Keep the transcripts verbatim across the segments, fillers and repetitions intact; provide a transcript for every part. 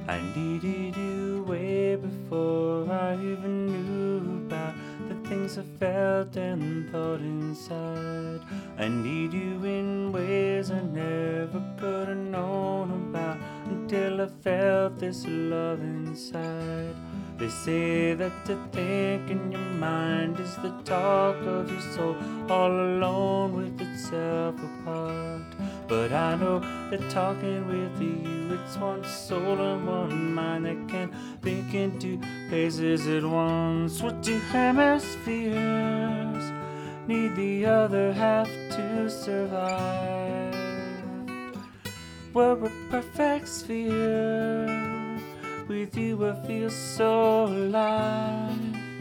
I needed you way before I even knew about the things I felt and thought inside. I need you in ways I never could have known about until I felt this love inside. They say that the think in your mind is the talk of your soul, all alone with itself apart. But I know that talking with you, it's one soul and one mind that can think in two places at once. What two hemispheres need the other half to survive? We're a perfect sphere. With you I feel so alive.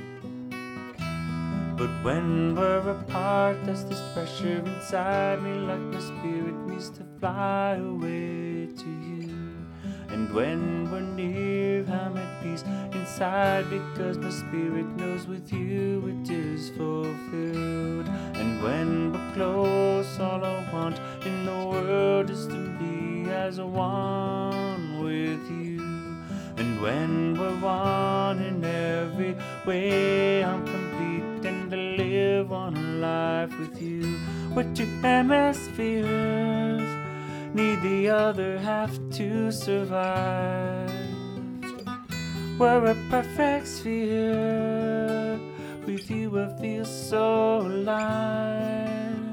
But when we're apart, there's this pressure inside me, like my spirit needs to fly away to you. And when we're near, I'm at peace inside, because my spirit knows with you it is fulfilled. And when we're close, all I want in the world is to be as one with you. And when we're one in every way, I'm complete and I live one life with you. We're two hemispheres, need the other half to survive. We're a perfect sphere, with you I feel so alive.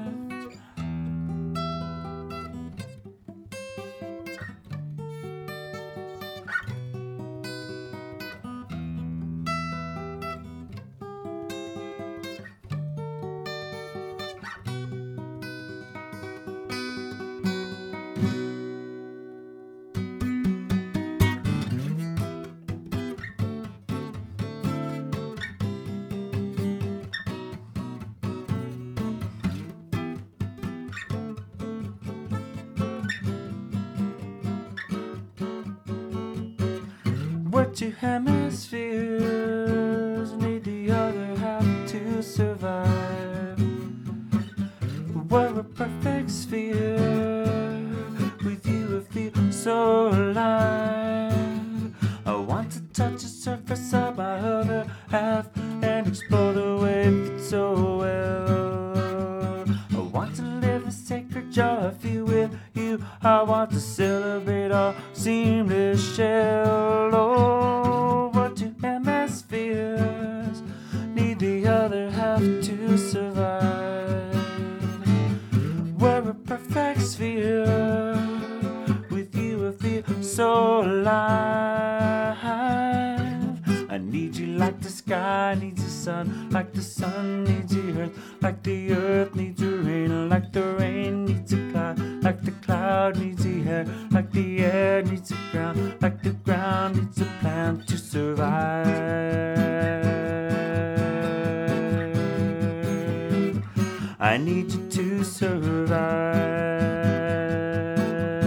We're two hemispheres, need the other half to survive. We're a perfect sphere, with you I feel so alive. I want to touch the surface of my other half and explore the way it fits so well. I want to live the sacred joy I feel with you. I want to celebrate our seamless shell. Oh, but two hemispheres need the other half to survive. We're a perfect sphere, with you I feel so alive. I need you like the sky needs the sun, like the sun needs the earth, like the earth needs the rain, like the rain needs the cloud, like the cloud needs the air, like the air needs the ground, like the ground needs the plant to survive. I need you to survive.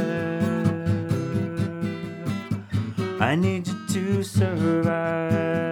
I need you to survive.